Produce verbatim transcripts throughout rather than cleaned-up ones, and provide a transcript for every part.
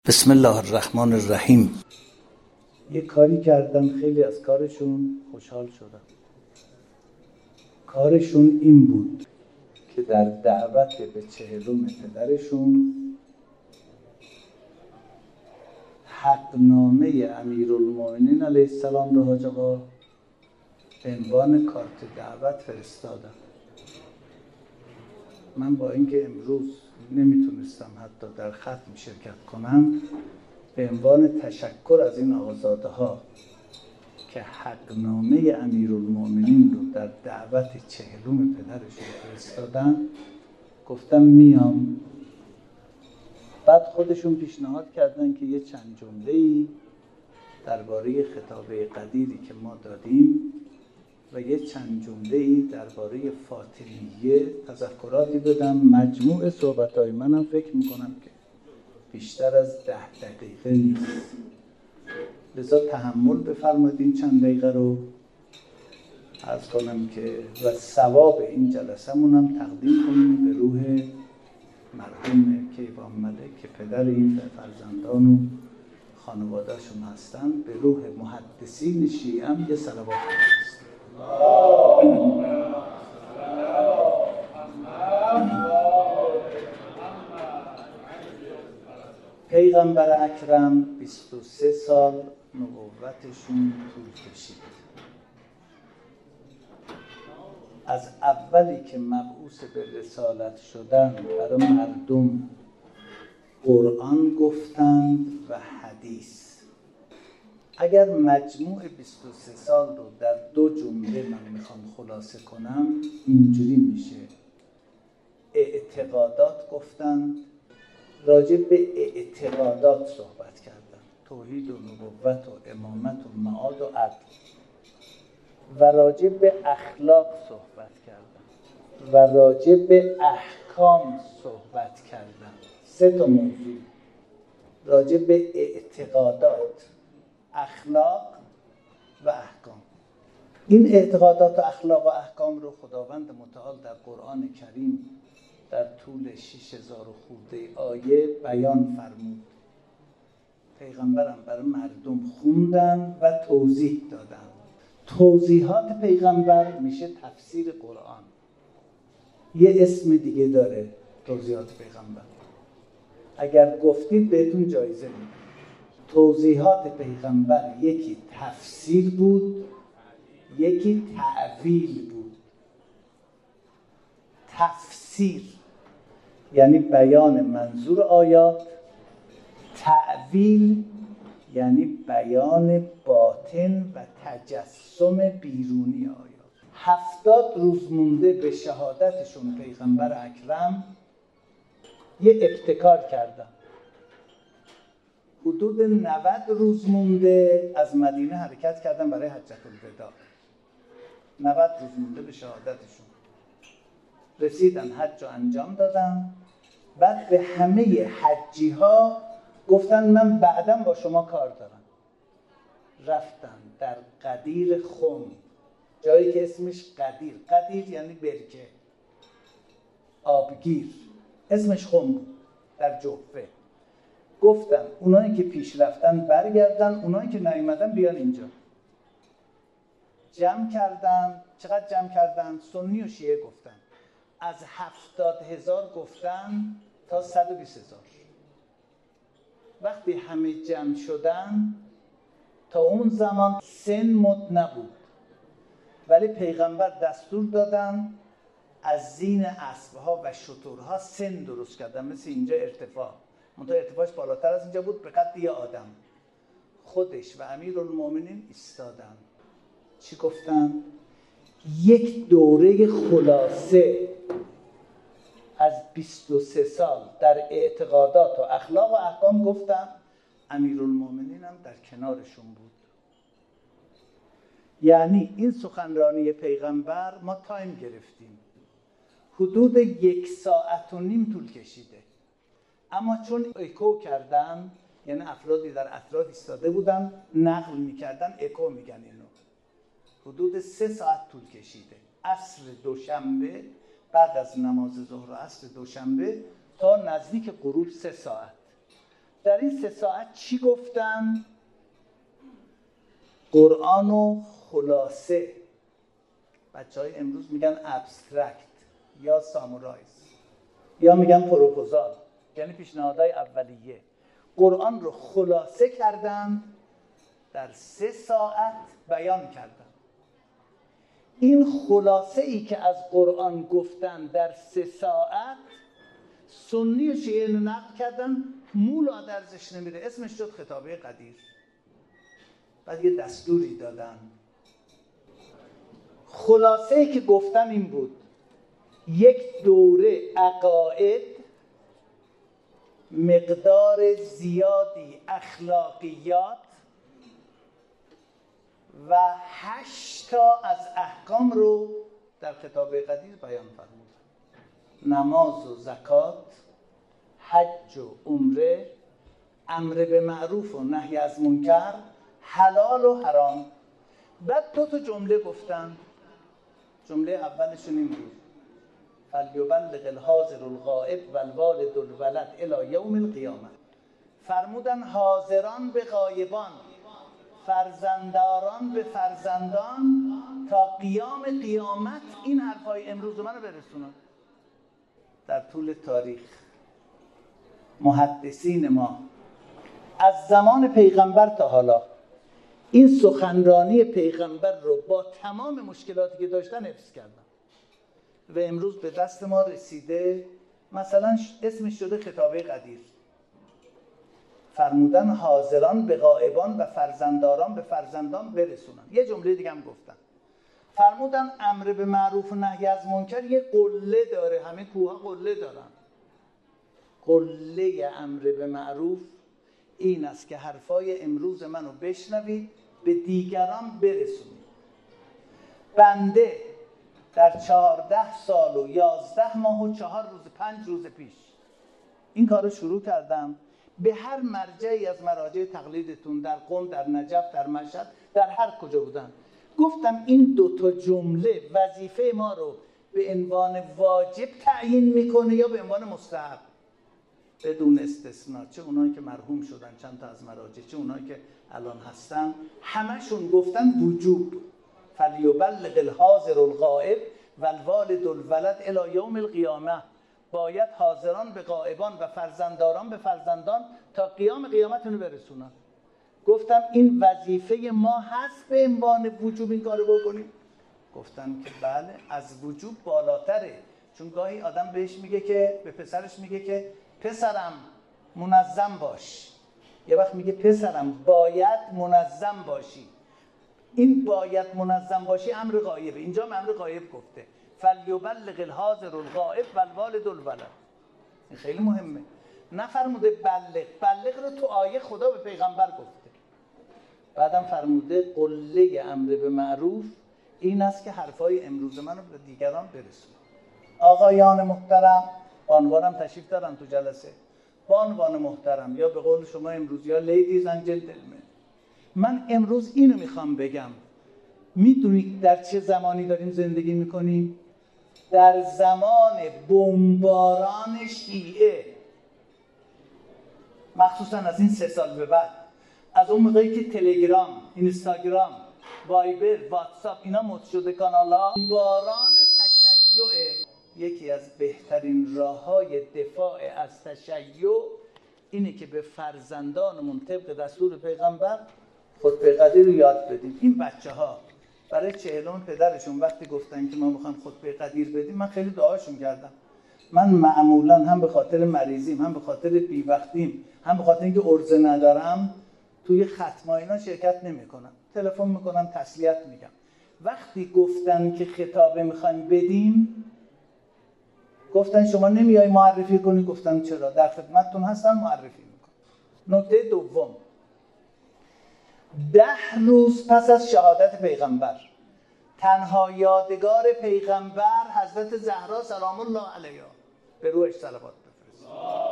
بسم الله الرحمن الرحیم. یه کاری کردن، خیلی از کارشون خوشحال شدن. کارشون این بود که در دعوت به چهلم پدرشون حقنامه امیرالمومنین علیه السلام رو حاج آقا به عنوان کارت دعوت فرستادن. من با اینکه امروز نمیتونستم حتی در ختم شرکت کنم، به عنوان تشکر از این آقازاده ها که حقنامه امیرالمومنین رو در دعوت چهلم پدرشون فرستادن گفتم میام. بعد خودشون پیشنهاد کردن که یه چند جمله‌ای درباره خطابه قدیری که ما دادیم و یه چند جمله‌ای درباره فاطمیه تذکراتی بدم. مجموع صحبت‌های منم فکر می‌کنم که بیشتر از ده دقیقه نیست، لذا تحمل بفرمایید این چند دقیقه رو عرض کنم که و ثواب این جلسه‌مون هم تقدیم کنیم به روح مرحوم کیوان ملک که پدر این فرزندان و خانواده‌شون هستن. به روح محدثین شیعه هم یه صلوات هست. پیغمبر اکرم بیست و سه سال نبوتشون طول کشید. از اولی که مبعوث به رسالت شدن برای مردم قرآن گفتند و حدیث. اگر مجموع بیست و سه سال رو در دو جمله من میخوام خلاصه کنم اینجوری میشه: اعتقادات گفتند، راجع به اعتقادات صحبت کردن، توحید و نبوت و امامت و معاد و عدل، و راجع به اخلاق صحبت کردن و راجع به احکام صحبت کردن. سه تا موضوع: راجع به اعتقادات، اخلاق و احکام. این اعتقادات و اخلاق و احکام رو خداوند متعال در قرآن کریم در طول شش هزار و خورده آیه بیان فرمود. پیغمبرم برای مردم خوندن و توضیح دادن. توضیحات پیغمبر میشه تفسیر قرآن. یه اسم دیگه داره توضیحات پیغمبر، اگر گفتید بهتون جایزه میدم. توضیحات پیغمبر یکی تفسیر بود، یکی تعویل بود. تفسیر یعنی بیان منظور آیات، تعویل یعنی بیان باطن و تجسم بیرونی آیات. هفتاد روز مونده به شهادتشون پیغمبر اکرم یه ابتکار کردن. حدود نود روز مونده از مدینه حرکت کردن برای حجت الوداع. نود روز مونده به شهادتشون رسیدن، حج رو انجام دادن. بعد به همه حجی ها گفتن من بعداً با شما کار دارم. رفتن در قدیر خم، جایی که اسمش قدیر. قدیر یعنی برکه، آبگیر. اسمش خم بود در جوفه. گفتن اونایی که پیش رفتن برگردن، اونایی که نیومدن بیان اینجا. جمع کردن. چقدر جمع کردن؟ سنی و شیعه گفتن از هفتاد هزار گفتن تا صد و بیست هزار. وقتی همه جمع شدن، تا اون زمان سن مد نبود، ولی پیغمبر دستور دادن از زین اسبها و شترها سن درست کردن، مثل اینجا ارتفاع، منتها ارتفاعش بالاتر از اینجا بود، به قد یه آدم. خودش و امیرالمومنین ایستادن. چی گفتن؟ یک دوره خلاصه از بیست و سه سال در اعتقادات و اخلاق و احکام گفتن. امیرالمومنین هم در کنارشون بود. یعنی این سخنرانی پیغمبر ما تایم گرفتیم، حدود یک ساعت و نیم طول کشیده، اما چون اکو کردن، یعنی افرادی در اطراف ایستاده بودن نقل میکردن، اکو میگن اینو، حدود سه ساعت طول کشیده. عصر دوشنبه، بعد از نماز ظهر و عصر دوشنبه تا نزدیک غروب سه ساعت. در این سه ساعت چی گفتن؟ قرآن و خلاصه، بچه های امروز میگن ابسترکت یا سامورایز یا میگن پروپوزال، یعنی پیشنهادهای اولیه. قرآن رو خلاصه کردن، در سه ساعت بیان کردن. این خلاصه ای که از قرآن گفتن در سه ساعت، سنی و شیعه اینو نقل کردن، مولا درزش نمیره، اسمش شد خطابه قدیر. بعد یه دستوری دادن. خلاصه ای که گفتن این بود: یک دوره عقاید، مقدار زیادی اخلاقیات و هشت تا از احکام رو در خطابه قدیر بیان فرمود. نماز و زکات، حج و عمره، امر به معروف و نهی از منکر، حلال و حرام. بعد دو تا جمله گفتن. جمله اولشون این بود: فلیبلغ الحاضر الغائب والوالد الولد الی یوم القیامه. فرمودن حاضران به غایبان، فرزندداران به فرزندان تا قیام قیامت این حرفای امروز منو برسونن. در طول تاریخ محدثین ما از زمان پیغمبر تا حالا این سخنرانی پیغمبر رو با تمام مشکلاتی که داشتن حفظ کردن و امروز به دست ما رسیده. مثلا اسمش شده خطابه قدیر. فرمودن حاضران به غائبان و فرزندداران به فرزندان برسونن. یه جمله دیگه هم گفتن. فرمودن امر به معروف و نهی از منکر یه قله داره، همه کوها قله دارن. قله امر به معروف این است که حرفای امروز منو بشنوید، به دیگران برسونید. بنده در چهارده سال و یازده ماه و چهار روز پنج روز پیش این کار رو شروع کردم. به هر مرجعی از مراجع تقلیدتون در قم، در نجف، در مشهد، در هر کجا بودن، گفتم این دوتا جمله وظیفه ما رو به عنوان واجب تعیین میکنه یا به عنوان مستحب، بدون استثناء. چه اونایی که مرحوم شدن چند تا از مراجع، چه اونایی که الان هستن، همشون گفتن وجوب. فلیبلغ الحاضر الغائب والوالد الولد الی یوم القیامه. باید حاضران به غائبان و فرزندداران به فرزندان تا قیام قیامت اونو برسونن. گفتم این وظیفه ما هست به عنوان وجوب این کارو بکنیم؟ گفتن که بله، از وجوب بالاتره. چون گاهی آدم بهش میگه که، به پسرش میگه که پسرم منظم باش، یه وقت میگه پسرم باید منظم باشی. این باید منظم باشی امر غایبه، اینجا امر غایب گفته فلیبلغ الحاضر الغائب والوالد الولد. این خیلی مهمه. نفرموده بلغ، بلغ رو تو آیه خدا به پیغمبر گفته. بعدم فرموده قله امر به معروف این است که حرفای امروز منو به دیگران برسونه. آقایان محترم، بانوانم تشریف دارن تو جلسه، بانوان محترم یا به قول شما امروز یا لیدیز اند جنتلمن، من امروز اینو میخوام بگم. میدونید در چه زمانی داریم زندگی میکنیم؟ در زمان بمباران شیعه، مخصوصا از این سه سال به بعد. از اون موقعی که تلگرام، اینستاگرام، وایبر، واتساپ اینا مد شده کانال‌ها، بمباران تشیع. یکی از بهترین راه‌های دفاع از تشیع اینه که به فرزندانمون طبق دستور پیغمبر خطبه قدیر رو یاد بدیم. این بچه‌ها برای چهلم پدرشون وقتی گفتن که ما می‌خوایم خطبه قدیر بدیم، من خیلی دعاشون کردم. من معمولاً هم به خاطر مریضیم، هم به خاطر بی‌وقتیم، هم به خاطر اینکه عرضه ندارم توی ختم‌ها اینا شرکت نمی‌کنم. تلفن می‌کنم، تسلیت میگم. وقتی گفتن که خطابه می‌خوایم بدیم، گفتن شما نمیای معرفی کنی؟ گفتم چرا، در خدمتتون هستم، معرفی میکنم. نکته دوم، ده روز پس از شهادت پیغمبر، تنها یادگار پیغمبر حضرت زهرا سلام الله علیها، به روحش صلوات بفرستید.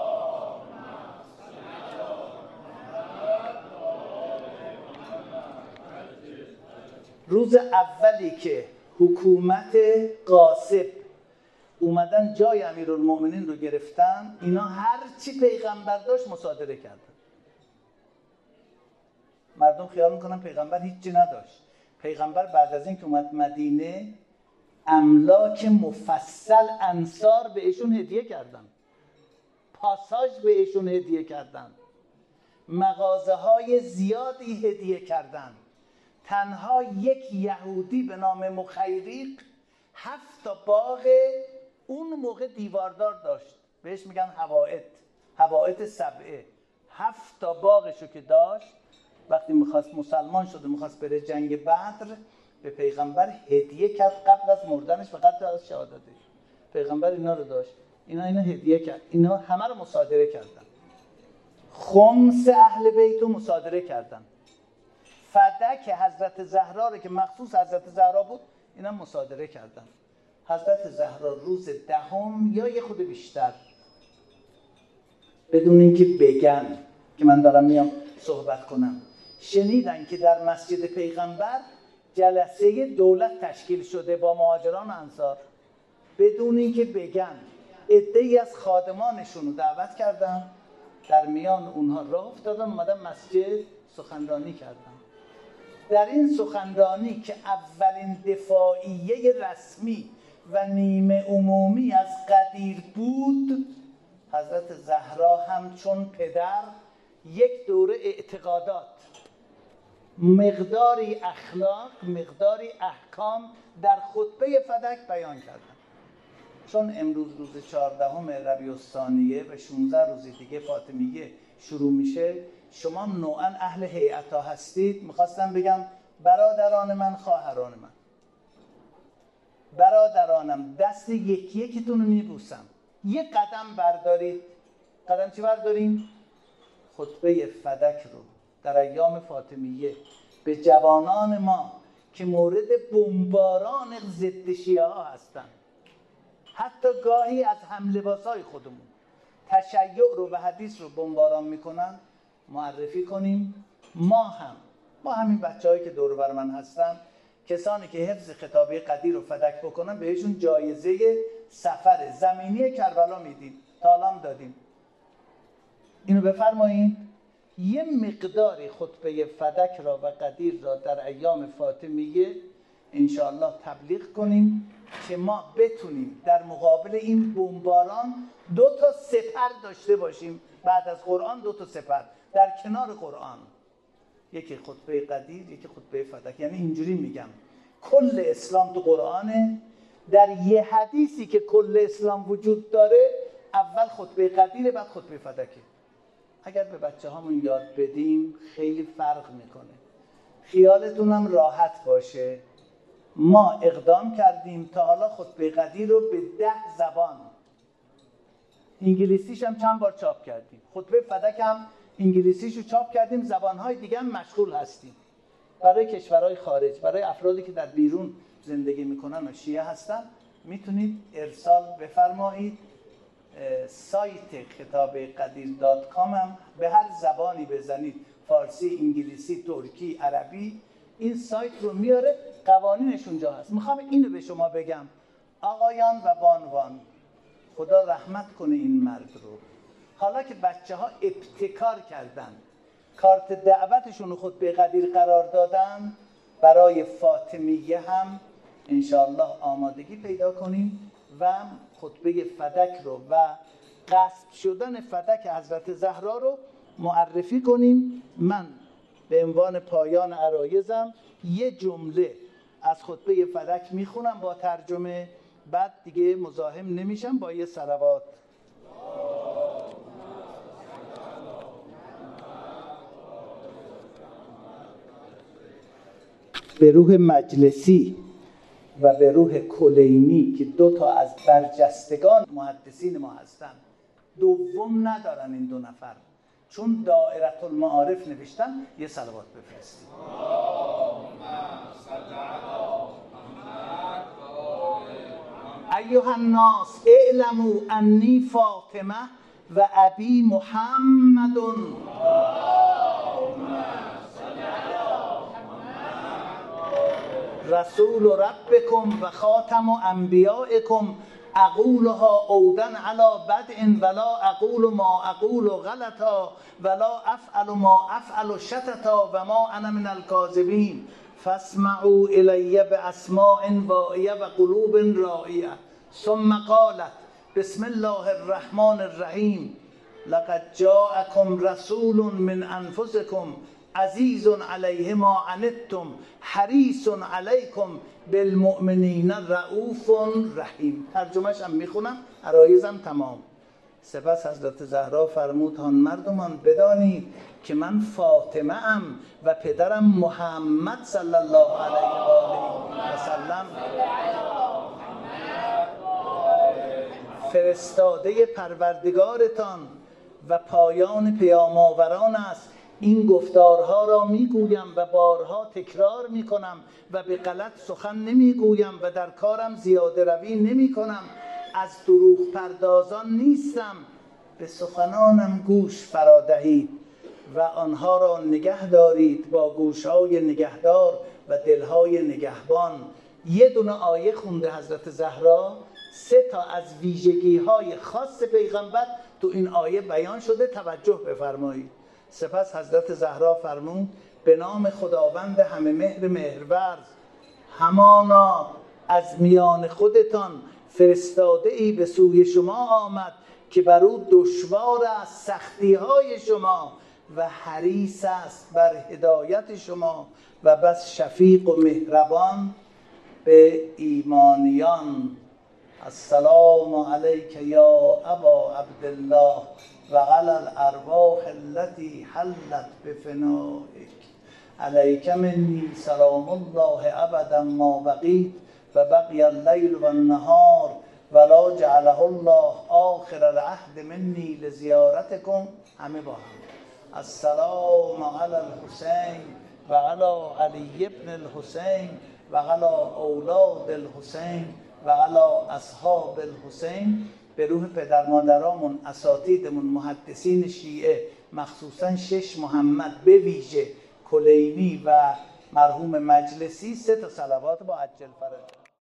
روز اولی که حکومت غاصب اومدن جای امیرالمؤمنین رو گرفتن، اینا هر چی پیغمبر داشت مصادره کردن. مردم خیال میکنن پیغمبر هیچی نداشت. پیغمبر بعد از این که اومد مدینه املاک مفصل انصار بهشون هدیه کردن، پاساژ بهشون هدیه کردن، مغازه های زیادی هدیه کردن. تنها یک یهودی به نام مخیریق هفت تا باغ اون موقع دیواردار داشت، بهش میگن حوائط، حوائط سبعه. هفت تا باغشو که داشت، وقتی میخواست مسلمان شد و میخواست بره جنگ بدر، به پیغمبر هدیه کرد قبل از مردنش و قبل از شهادتش. پیغمبر اینا رو داشت، اینا اینا هدیه کرد، اینا همه رو مصادره کردن. خمس اهل بیت رو مصادره کردن. فدک حضرت زهرا رو که مخصوص حضرت زهرا بود اینا مصادره کردن. حضرت زهرا روز دهم یا یه خود بیشتر بدون اینکه بگن که من دارم میام صحبت کنم، شنیدن که در مسجد پیغمبر جلسه دولت تشکیل شده با مهاجران و انصار. بدون اینکه بگن عده‌ای از خادمانشون رو دعوت کردن، در میان اونها راه افتادن، اومدن مسجد سخنرانی کردن. در این سخنرانی که اولین دفاعیه رسمی و نیمه عمومی از غدیر بود، حضرت زهرا همچون پدر یک دوره اعتقادات، مقداری اخلاق، مقداری احکام در خطبه فدک بیان کردن. چون امروز روز چهاردهم ربیع الثانیه و شانزده روز دیگه فاطمیه شروع میشه، شما نوعا اهل هیئت‌ها هستید، میخواستم بگم برادران من، خواهران من، برادرانم، دست یکی یکیتون رو میبوسم، یه قدم بردارید. قدم چی برداریم؟ خطبه فدک رو در ایام فاطمیه به جوانان ما که مورد بمباران ضد شیعه ها هستن، حتی گاهی از هم لباسای خودمون تشیع رو و حدیث رو بمباران میکنن، معرفی کنیم. ما هم ما همین بچه‌هایی که دور بر من هستن، کسانی که حفظ خطابه قدیر رو فدک بکنن، بهشون جایزه سفر زمینی کربلا میدیم، تا الان دادیم. اینو بفرمایید. یه مقداری خطبه فدک را و قدیر را در ایام فاطمیه انشاءالله تبلیغ کنیم که ما بتونیم در مقابل این بمباران دو تا سپر داشته باشیم. بعد از قرآن دو تا سپر در کنار قرآن، یکی خطبه قدیر، یکی خطبه فدک. یعنی اینجوری میگم کل اسلام تو قرآنه، در یه حدیثی که کل اسلام وجود داره، اول خطبه قدیر بعد خطبه فدکه. اگر به بچه هامون یاد بدیم خیلی فرق میکنه. خیالتونم راحت باشه، ما اقدام کردیم تا حالا خطبه قدیر رو به ده زبان، انگلیسیش هم چند بار چاپ کردیم، خطبه فدک هم انگلیسیش رو چاپ کردیم، زبانهای دیگه هم مشغول هستیم. برای کشورهای خارج، برای افرادی که در بیرون زندگی میکنن و شیعه هستن، میتونید ارسال بفرمایید. سایت خطابه قدیر دات کام هم به هر زبانی بزنید، فارسی، انگلیسی، ترکی، عربی، این سایت رو میاره، قوانینش اونجا هست. میخوام اینو به شما بگم، آقایان و بانوان، خدا رحمت کنه این مرد رو. حالا که بچه ها ابتکار کردن، کارت دعوتشون رو خطبه قدیر قرار دادن، برای فاطمیه هم انشاءالله آمادگی پیدا کنیم و خطبه فدک رو و غصب شدن فدک حضرت زهرا رو معرفی کنیم. من به عنوان پایان عرایزم یه جمله از خطبه فدک میخونم با ترجمه، بعد دیگه مزاحم نمیشم با یه صلوات. به روح مجلسی و به روح کلینی که دو تا از برجستگان محدثین ما هستن، دوم ندارن این دو نفر، چون دائره المعارف نوشتن، یه صلوات بفرستید. ایها الناس اعلموا انی فاطمه و ابی محمد رسول ربکم و خاتم انبیائکم اقولها عودن علی بدء ولا اقول ما اقول غلطا ولا افعل ما افعل شتتا و ما انا من الکاذبین فاسمعوا الی باسماع واعیه و قلوب راعیه. ثم قالت بسم الله الرحمن الرحیم لقد جاءكم رسول من انفسكم عزیز علیه ما عنتم حریص علیکم بالمؤمنین رؤوف رحیم. ترجمهش هم میخونم، عرایزم تمام. سپس حضرت زهرا فرمود هان مردمان بدانید که من فاطمه ام و پدرم محمد صلی الله علیه و آله و سلم فرستاده پروردگارتان و پایان پیام آوران است. این گفتارها را میگویم و بارها تکرار میکنم و به غلط سخن نمیگویم و در کارم زیاده روی نمیکنم. از دروغ پردازان نیستم. به سخنانم گوش فرا دهید و آنها را نگه دارید با گوشهای نگهدار و دلهای نگهبان. یه دونه آیه خونده حضرت زهرا، سه تا از ویژگی‌های خاص پیغمبر تو این آیه بیان شده، توجه بفرمایید. سپس حضرت زهرا فرمود به نام خداوند همه مهر مهرورز، همانا از میان خودتان فرستاده ای به سوی شما آمد که بر او دشوار است سختی های شما و حریص است بر هدایت شما و بس شفیق و مهربان به ایمانیان. السلام علیک یا ابا عبدالله و علی الارواح التي حلت بفنائک علیک منی سلام الله ابدا ما بقیت و بقی اللیل و النهار ولا جعله الله آخر العهد منی لزیارتکم. همه با هم السلام علی الحسین و علی علی ابن الحسین و علی اولاد الحسین و علی اصحاب الحسین. به روح پدر مادرامون، اساتیدمون، محدثین شیعه، مخصوصا شش محمد، به ویژه کلینی و مرحوم مجلسی، سه تا صلوات با عجل فرج.